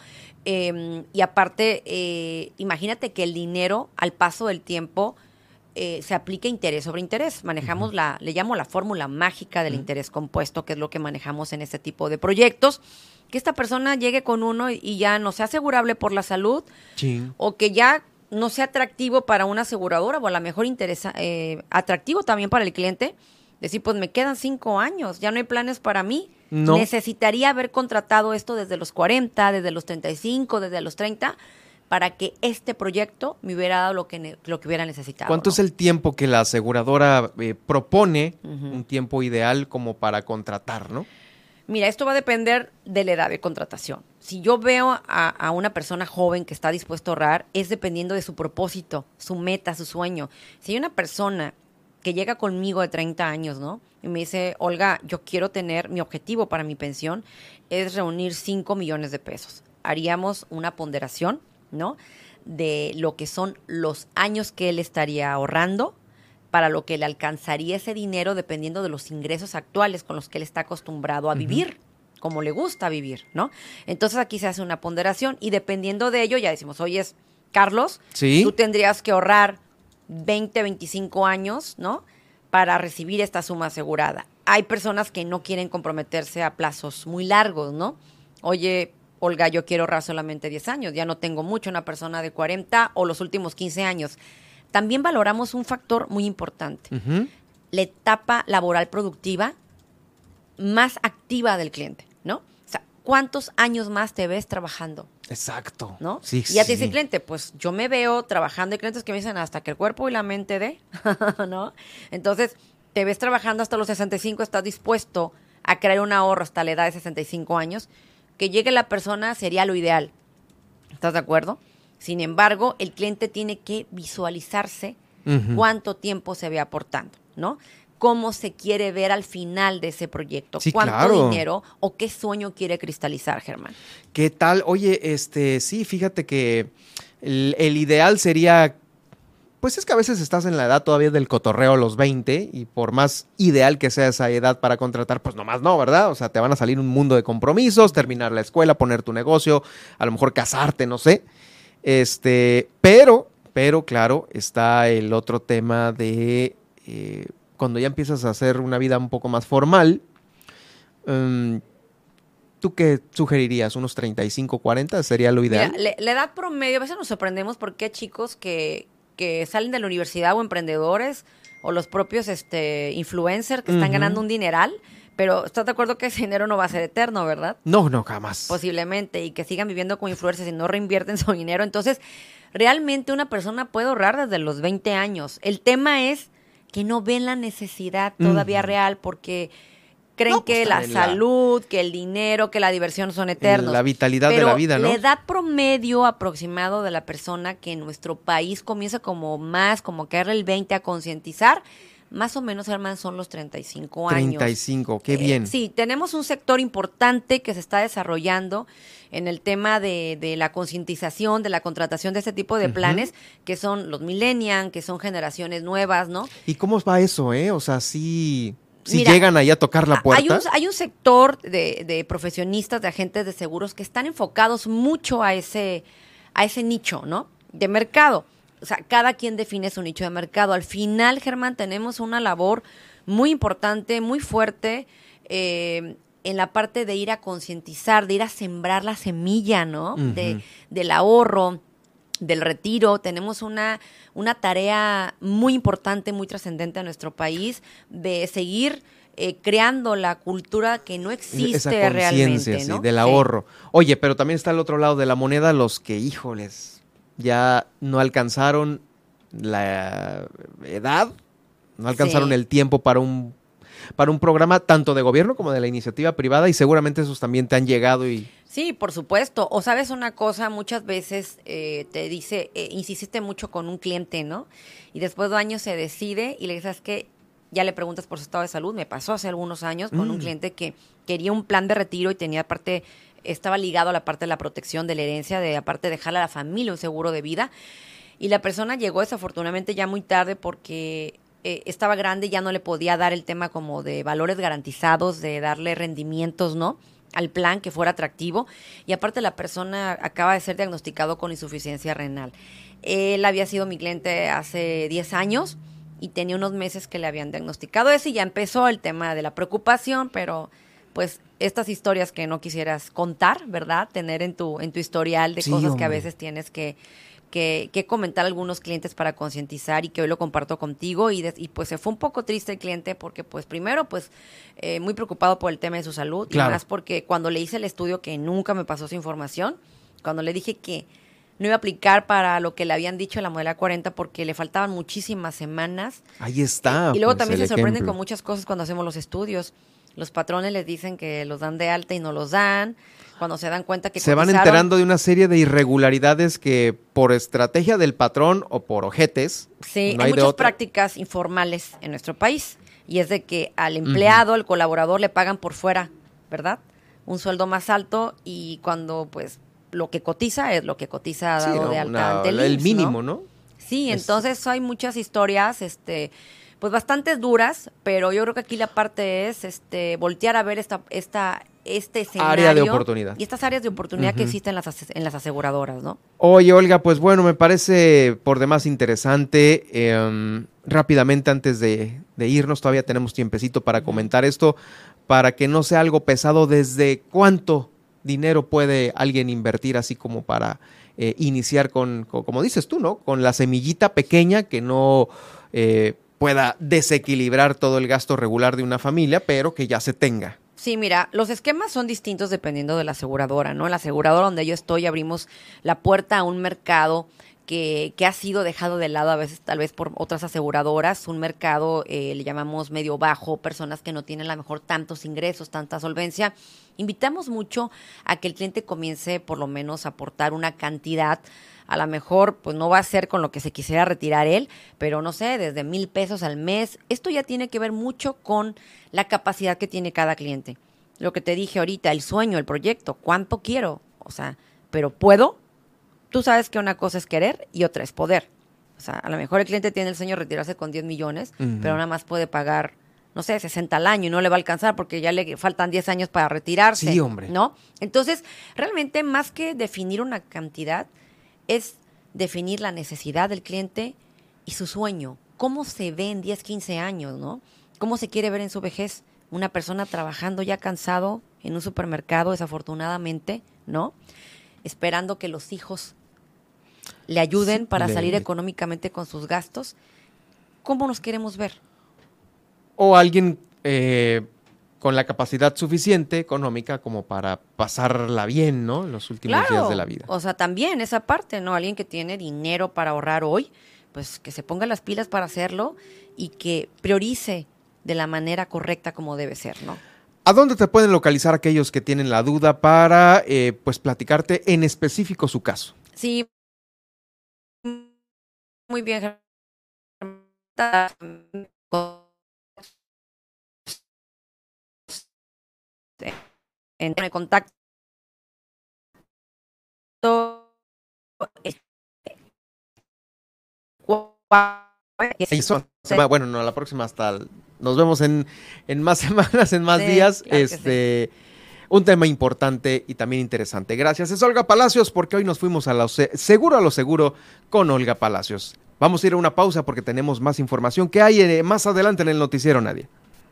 Y aparte, imagínate que el dinero, al paso del tiempo, se aplica interés sobre interés. Manejamos le llamo la fórmula mágica del interés compuesto, que es lo que manejamos en este tipo de proyectos. Que esta persona llegue con uno y ya no sea asegurable por la salud, o que ya no sea atractivo para una aseguradora, o a lo mejor atractivo también para el cliente. Decir, pues me quedan 5 años, ya no hay planes para mí. No. Necesitaría haber contratado esto desde los 40, desde los 35, desde los 30, para que este proyecto me hubiera dado lo que hubiera necesitado. ¿Cuánto es el tiempo que la aseguradora propone, un tiempo ideal como para contratar, no? Mira, esto va a depender de la edad de contratación. Si yo veo a una persona joven que está dispuesta a ahorrar, es dependiendo de su propósito, su meta, su sueño. Si hay una persona que llega conmigo de 30 años, ¿no? Y me dice, Olga, yo quiero tener, mi objetivo para mi pensión es reunir 5 millones de pesos. Haríamos una ponderación, ¿no? De lo que son los años que él estaría ahorrando, para lo que le alcanzaría ese dinero dependiendo de los ingresos actuales con los que él está acostumbrado a vivir, como le gusta vivir, ¿no? Entonces aquí se hace una ponderación y dependiendo de ello ya decimos, oye, Carlos, tú tendrías que ahorrar 20, 25 años, ¿no? Para recibir esta suma asegurada. Hay personas que no quieren comprometerse a plazos muy largos, ¿no? Oye, Olga, yo quiero ahorrar solamente 10 años, ya no tengo mucho, una persona de 40 o los últimos 15 años. También valoramos un factor muy importante, la etapa laboral productiva más activa del cliente, ¿no? O sea, ¿cuántos años más te ves trabajando? Exacto. ¿No? Sí, y ya te dice el cliente, pues yo me veo trabajando. Hay clientes que me dicen hasta que el cuerpo y la mente dé, ¿no? Entonces, te ves trabajando hasta los 65, estás dispuesto a crear un ahorro hasta la edad de 65 años. Que llegue la persona sería lo ideal. ¿Estás de acuerdo? Sin embargo, el cliente tiene que visualizarse cuánto tiempo se ve aportando, ¿no? Cómo se quiere ver al final de ese proyecto, cuánto dinero o qué sueño quiere cristalizar, Germán. ¿Qué tal? Oye, sí, fíjate que el ideal sería, pues es que a veces estás en la edad todavía del cotorreo a los 20 y por más ideal que sea esa edad para contratar, pues nomás no, ¿verdad? O sea, te van a salir un mundo de compromisos, terminar la escuela, poner tu negocio, a lo mejor casarte, no sé. Pero claro, está el otro tema de cuando ya empiezas a hacer una vida un poco más formal, ¿tú qué sugerirías? ¿Unos 35, 40 sería lo ideal? Mira, la edad promedio, a veces nos sorprendemos porque hay chicos que salen de la universidad o emprendedores o los propios influencers que están ganando un dineral. Pero ¿estás de acuerdo que ese dinero no va a ser eterno, verdad? No, jamás. Posiblemente, y que sigan viviendo como influencers y no reinvierten su dinero. Entonces, realmente una persona puede ahorrar desde los 20 años. El tema es que no ven la necesidad todavía real porque creen que la salud, que el dinero, que la diversión son eternos. La vitalidad de la vida, ¿no? La edad promedio aproximado de la persona que en nuestro país comienza como caerle el 20 a concientizar, más o menos, Germán, son los 35 años. 35, qué bien. Sí, tenemos un sector importante que se está desarrollando en el tema de la concientización, de la contratación de este tipo de planes, que son los millennials, que son generaciones nuevas, ¿no? ¿Y cómo va eso, O sea, si llegan ahí a tocar la puerta. Hay un sector de profesionistas, de agentes de seguros que están enfocados mucho a ese nicho, ¿no? De mercado. O sea, cada quien define su nicho de mercado. Al final, Germán, tenemos una labor muy importante, muy fuerte, en la parte de ir a concientizar, de ir a sembrar la semilla, ¿no? Del ahorro, del retiro. Tenemos una tarea muy importante, muy trascendente en nuestro país, de seguir creando la cultura que no existe realmente, ¿no? Sí, del ahorro. Oye, pero también está el otro lado de la moneda, los que, híjoles, ya no alcanzaron la edad, no alcanzaron el tiempo para un para un programa tanto de gobierno como de la iniciativa privada, y seguramente esos también te han llegado y... Sí, por supuesto. O sabes una cosa, muchas veces te dice, insististe mucho con un cliente, ¿no? Y después de años se decide y le dices, ¿sabes qué? Ya le preguntas por su estado de salud. Me pasó hace algunos años con un cliente que quería un plan de retiro y tenía aparte, estaba ligado a la parte de la protección de la herencia, de aparte dejarle a la familia un seguro de vida. Y la persona llegó desafortunadamente ya muy tarde porque estaba grande y ya no le podía dar el tema como de valores garantizados, de darle rendimientos, ¿no?, al plan que fuera atractivo. Y aparte la persona acaba de ser diagnosticado con insuficiencia renal. Él había sido mi cliente hace 10 años y tenía unos meses que le habían diagnosticado eso y ya empezó el tema de la preocupación, pero pues estas historias que no quisieras contar, ¿verdad? Tener en tu historial de cosas que a veces tienes que comentar a algunos clientes para concientizar, y que hoy lo comparto contigo, y pues se fue un poco triste el cliente porque pues primero pues muy preocupado por el tema de su salud, claro. Y más porque cuando le hice el estudio, que nunca me pasó su información, cuando le dije que no iba a aplicar para lo que le habían dicho en la modalidad 40 porque le faltaban muchísimas semanas. Ahí está. Y luego pues, también se sorprenden con muchas cosas cuando hacemos los estudios. Los patrones les dicen que los dan de alta y no los dan. Cuando se dan cuenta que se van enterando de una serie de irregularidades que por estrategia del patrón o por ojetes. Sí, no hay muchas prácticas informales en nuestro país, y es de que al empleado, al colaborador le pagan por fuera, ¿verdad? Un sueldo más alto, y cuando pues lo que cotiza es lo que cotiza dado de alta ante el IMSS, mínimo, ¿no? Sí, entonces hay muchas historias, pues bastante duras, pero yo creo que aquí la parte es voltear a ver este escenario, área de oportunidad. Y estas áreas de oportunidad que existen en las aseguradoras, ¿no? Oye, Olga, pues bueno, me parece por demás interesante. Rápidamente, antes de irnos, todavía tenemos tiempecito para comentar esto, para que no sea algo pesado. ¿Desde cuánto dinero puede alguien invertir así como para iniciar con, como dices tú, ¿no?, con la semillita pequeña que no pueda desequilibrar todo el gasto regular de una familia, pero que ya se tenga? Sí, mira, los esquemas son distintos dependiendo de la aseguradora, ¿no? En la aseguradora donde yo estoy abrimos la puerta a un mercado que ha sido dejado de lado a veces, tal vez por otras aseguradoras, un mercado, le llamamos medio bajo, personas que no tienen a lo mejor tantos ingresos, tanta solvencia. Invitamos mucho a que el cliente comience por lo menos a aportar una cantidad. A lo mejor pues no va a ser con lo que se quisiera retirar él, pero no sé, desde 1,000 pesos al mes. Esto ya tiene que ver mucho con la capacidad que tiene cada cliente. Lo que te dije ahorita, el sueño, el proyecto, ¿cuánto quiero? O sea, ¿pero puedo? Tú sabes que una cosa es querer y otra es poder. O sea, a lo mejor el cliente tiene el sueño de retirarse con 10 millones, pero nada más puede pagar, no sé, 60 al año y no le va a alcanzar porque ya le faltan 10 años para retirarse. Sí, hombre. ¿No? Entonces, realmente más que definir una cantidad, es definir la necesidad del cliente y su sueño. ¿Cómo se ve en 10, 15 años, no? ¿Cómo se quiere ver en su vejez? Una persona trabajando ya cansado en un supermercado, desafortunadamente, ¿no? Esperando que los hijos le ayuden para salir económicamente con sus gastos. ¿Cómo nos queremos ver? O alguien con la capacidad suficiente económica como para pasarla bien, ¿no?, en los últimos días de la vida. O sea, también esa parte, ¿no? Alguien que tiene dinero para ahorrar hoy, pues que se ponga las pilas para hacerlo y que priorice de la manera correcta como debe ser, ¿no? ¿A dónde te pueden localizar aquellos que tienen la duda para pues platicarte en específico su caso? Sí, muy bien. En el contacto bueno, no, la próxima nos vemos en más semanas, en más días. Claro, un tema importante y también interesante. Gracias. Es Olga Palacios, porque hoy nos fuimos a lo seguro con Olga Palacios. Vamos a ir a una pausa porque tenemos más información que hay más adelante en el noticiero Nadia.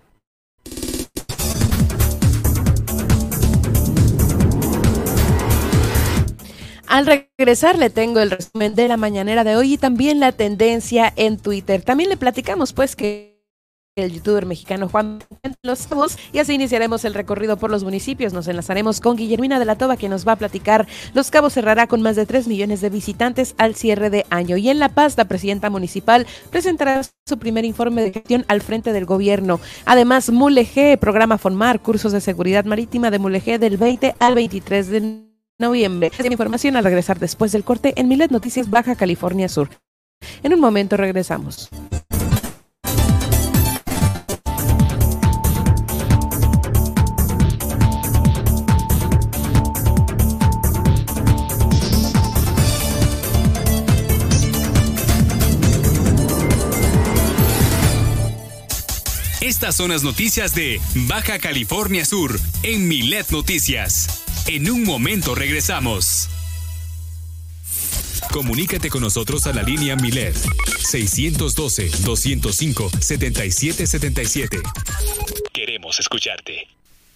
Al regresar le tengo el resumen de la mañanera de hoy y también la tendencia en Twitter. También le platicamos pues que el youtuber mexicano Juan Los Cabos, y así iniciaremos el recorrido por los municipios. Nos enlazaremos con Guillermina de la Toba, que nos va a platicar. Los Cabos cerrará con más de 3 millones de visitantes al cierre de año. Y en La Paz, la presidenta municipal presentará su primer informe de gestión al frente del gobierno. Además, Mulegé, programa Fonmar, cursos de seguridad marítima de Mulegé del 20 al 23 de noviembre. Esta información al regresar después del corte en Milet Noticias Baja California Sur. En un momento regresamos. Estas son las noticias de Baja California Sur en Milet Noticias. En un momento regresamos. Comunícate con nosotros a la línea Milet 612-205-7777. Queremos escucharte.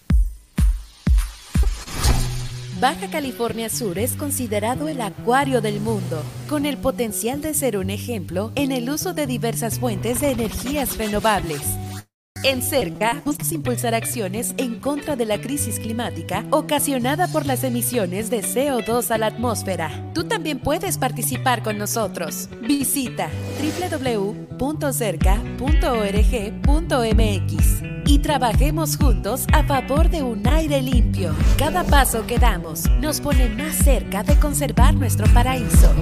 Baja California Sur es considerado el acuario del mundo, con el potencial de ser un ejemplo en el uso de diversas fuentes de energías renovables. En Cerca, buscas impulsar acciones en contra de la crisis climática ocasionada por las emisiones de CO2 a la atmósfera. Tú también puedes participar con nosotros. Visita www.cerca.org.mx y trabajemos juntos a favor de un aire limpio. Cada paso que damos nos pone más cerca de conservar nuestro paraíso.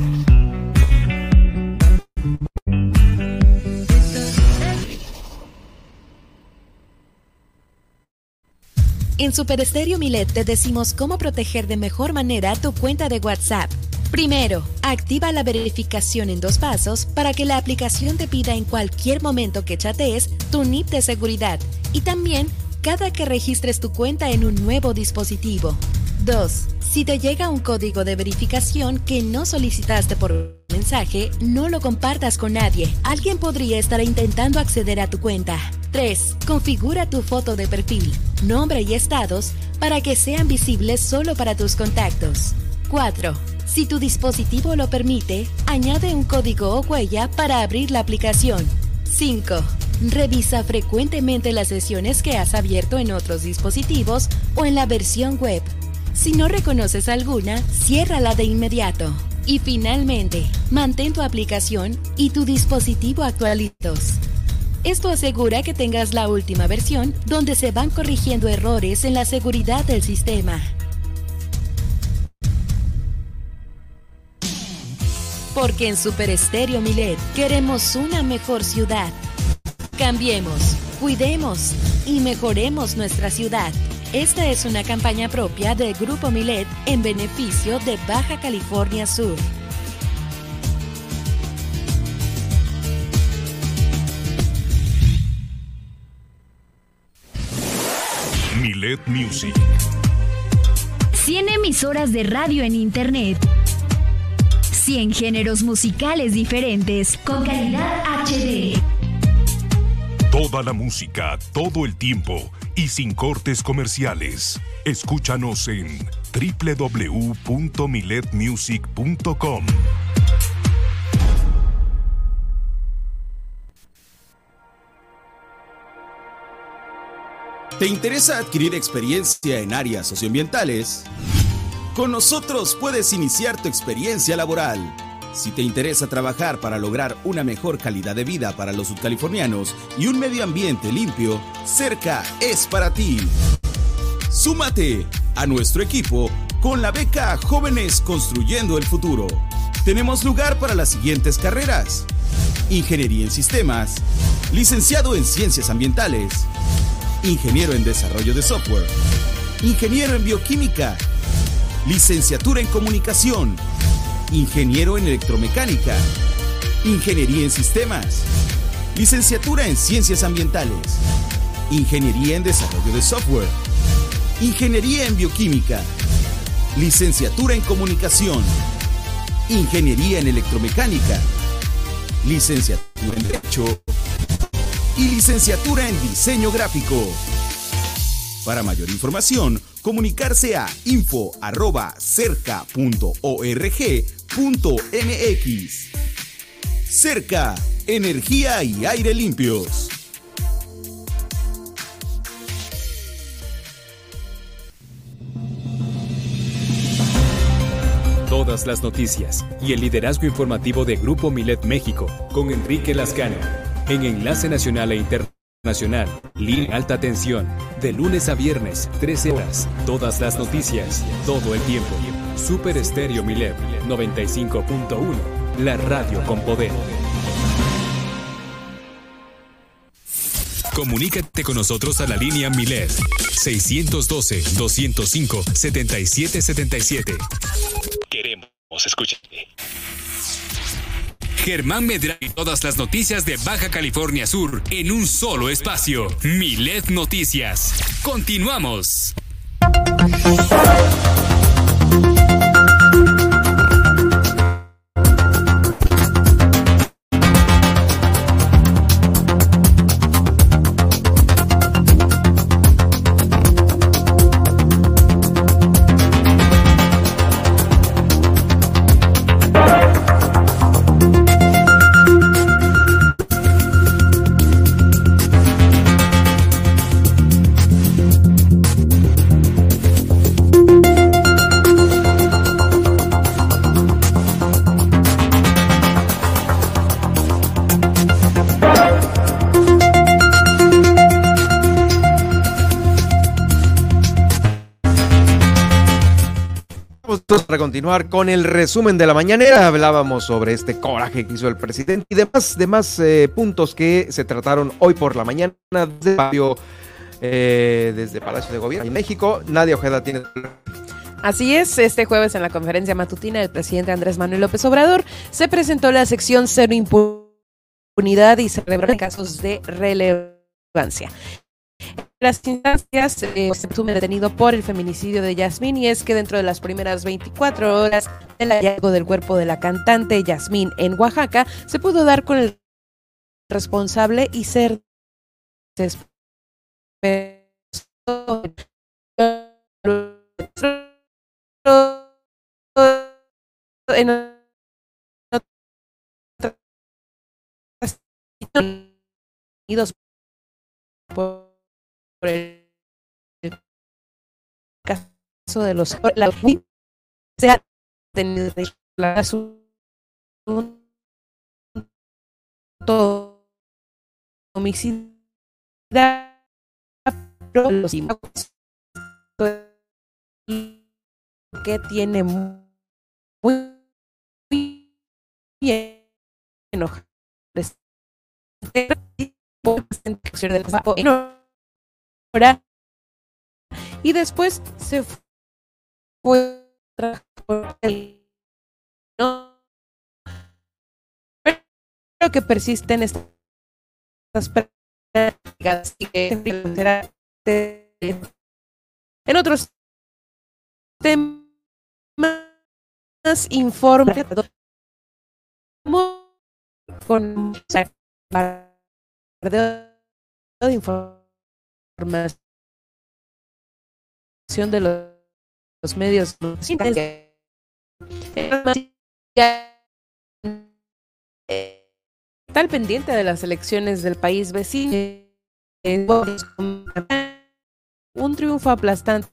En Super Estéreo Milet te decimos cómo proteger de mejor manera tu cuenta de WhatsApp. Primero, activa la verificación en 2 pasos para que la aplicación te pida en cualquier momento que chatees tu NIP de seguridad y también cada que registres tu cuenta en un nuevo dispositivo. 2. Si te llega un código de verificación que no solicitaste por mensaje, no lo compartas con nadie. Alguien podría estar intentando acceder a tu cuenta. 3. Configura tu foto de perfil, nombre y estados para que sean visibles solo para tus contactos. 4. Si tu dispositivo lo permite, añade un código o huella para abrir la aplicación. 5. Revisa frecuentemente las sesiones que has abierto en otros dispositivos o en la versión web. Si no reconoces alguna, ciérrala de inmediato. Y finalmente, mantén tu aplicación y tu dispositivo actualizados. Esto asegura que tengas la última versión donde se van corrigiendo errores en la seguridad del sistema. Porque en Super Estéreo Milet queremos una mejor ciudad. Cambiemos, cuidemos y mejoremos nuestra ciudad. Esta es una campaña propia del Grupo Milet en beneficio de Baja California Sur. Milet Music. 100 emisoras de radio en internet. 100 géneros musicales diferentes con calidad HD. Toda la música, todo el tiempo y sin cortes comerciales. Escúchanos en www.miletmusic.com. ¿Te interesa adquirir experiencia en áreas socioambientales? Con nosotros puedes iniciar tu experiencia laboral. Si te interesa trabajar para lograr una mejor calidad de vida para los sudcalifornianos y un medio ambiente limpio, Cerca es para ti. Súmate a nuestro equipo con la beca Jóvenes Construyendo el Futuro. Tenemos lugar para las siguientes carreras: Ingeniería en Sistemas, Licenciado en Ciencias Ambientales, Ingeniero en Desarrollo de Software, Ingeniero en Bioquímica, Licenciatura en Comunicación, Ingeniero en Electromecánica, Ingeniería en Sistemas, Licenciatura en Ciencias Ambientales, Ingeniería en Desarrollo de Software, Ingeniería en Bioquímica, Licenciatura en Comunicación, Ingeniería en Electromecánica, Licenciatura en Derecho y Licenciatura en Diseño Gráfico. Para mayor información, comunicarse a info@cerca.org.mx. Cerca, energía y aire limpios. todas las noticias y el liderazgo informativo de Grupo Milet México con Enrique Lascano. En Enlace Nacional e Internacional, línea alta tensión, de lunes a viernes, 13 horas. Todas las noticias, todo el tiempo. Super Estéreo Milet 95.1, la radio con poder. Comunícate con nosotros a la línea Milet 612-205-7777. Queremos escucharte. Germán Medrano y todas las noticias de Baja California Sur en un solo espacio. Milet Noticias. Continuamos. Para continuar con el resumen de la mañanera, hablábamos sobre este coraje que hizo el presidente y demás puntos que se trataron hoy por la mañana desde Palacio de Gobierno en México. Nadia Ojeda tiene... Así es, este jueves en la conferencia matutina del presidente Andrés Manuel López Obrador se presentó la sección Cero Impunidad y se celebraron casos de relevancia. Las instancias se estuvo detenido por el feminicidio de Yasmín, y es que dentro de las primeras 24 horas del hallazgo del cuerpo de la cantante Yasmín en Oaxaca, se pudo dar con el responsable y ser por el caso de los se ha tenido un homicidio que tiene muy enojado y después se fue pero que persisten estas prácticas y que en otros temas informa con de información de los medios está al pendiente de las elecciones del país vecino. Un triunfo aplastante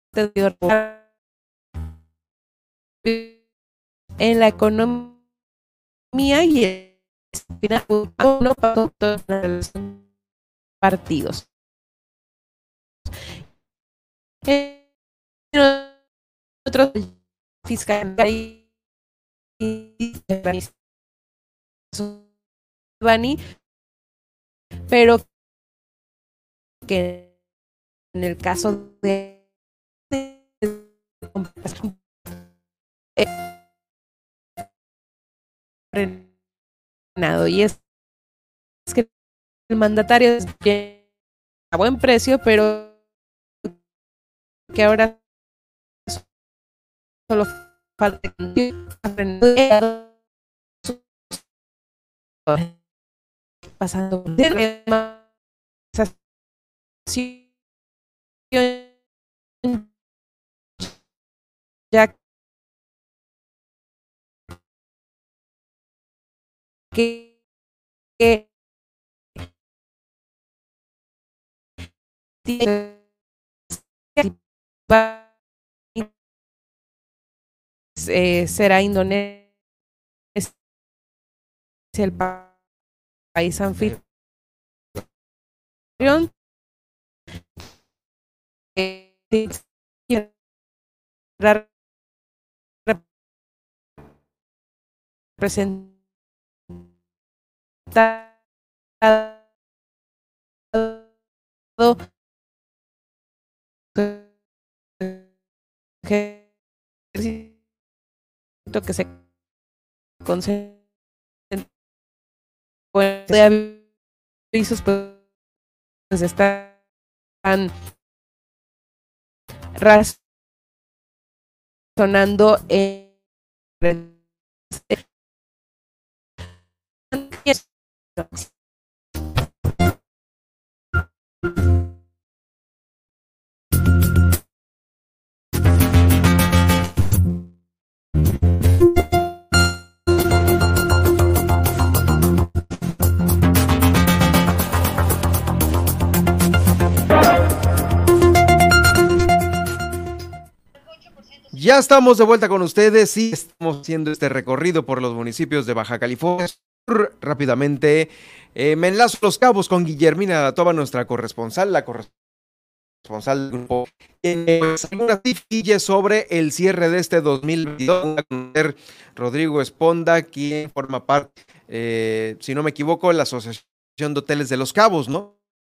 en la economía y no para todos los partidos. Otros fiscal pero que en el caso de y es que el mandatario es a buen precio, pero que ahora solo falta pasando ya que será Indonesia el país anfitrión. Representado que se concentra de avisos, pues están razonando Ya estamos de vuelta con ustedes y estamos haciendo este recorrido por los municipios de Baja California Sur. Rápidamente me enlazo a Los Cabos con Guillermina Toba, nuestra corresponsal, la corresponsal del grupo. Pues, algunas noticias sobre el cierre de este 2022. Rodrigo Esponda, quien forma parte, si no me equivoco, de la Asociación de Hoteles de Los Cabos, ¿no?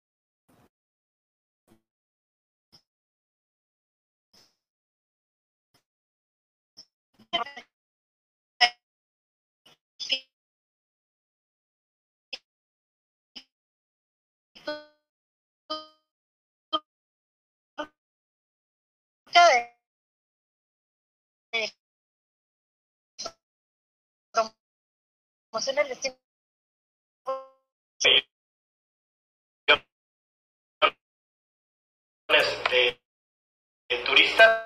de turistas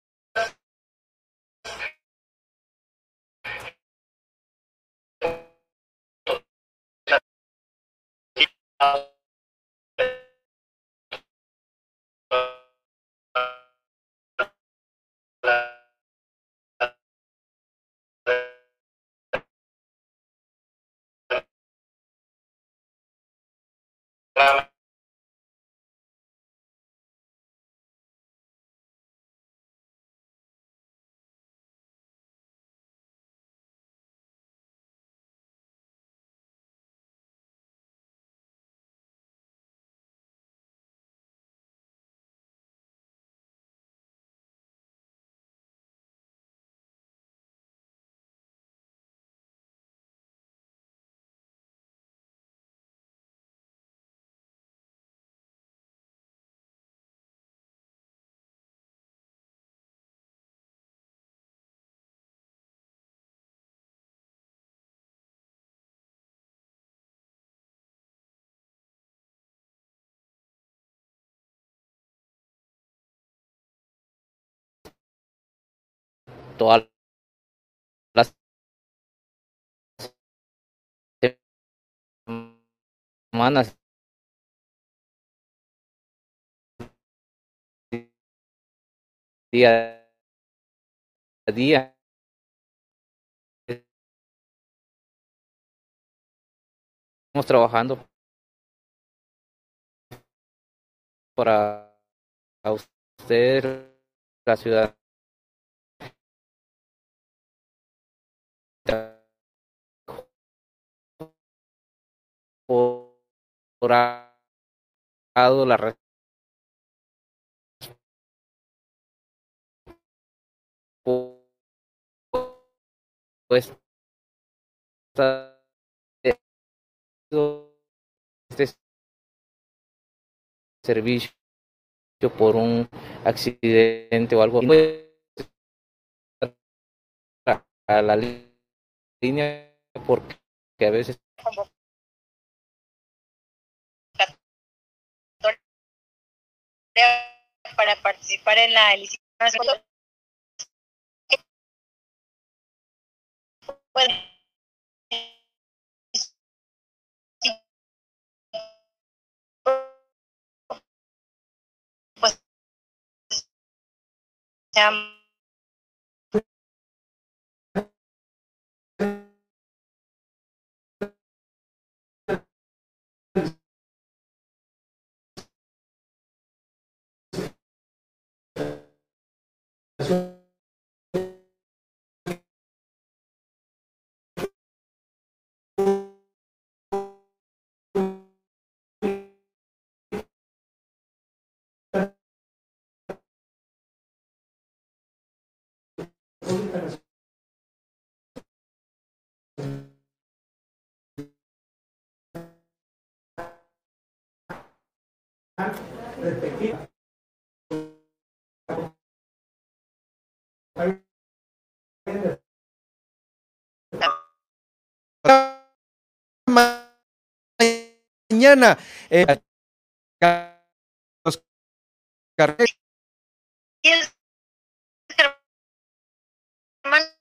todas las semanas día a día estamos trabajando para usted, la ciudad. Por la respuesta este servicio por un accidente o algo a la línea, porque a veces para participar en la licitación pues Mañana Y el hermano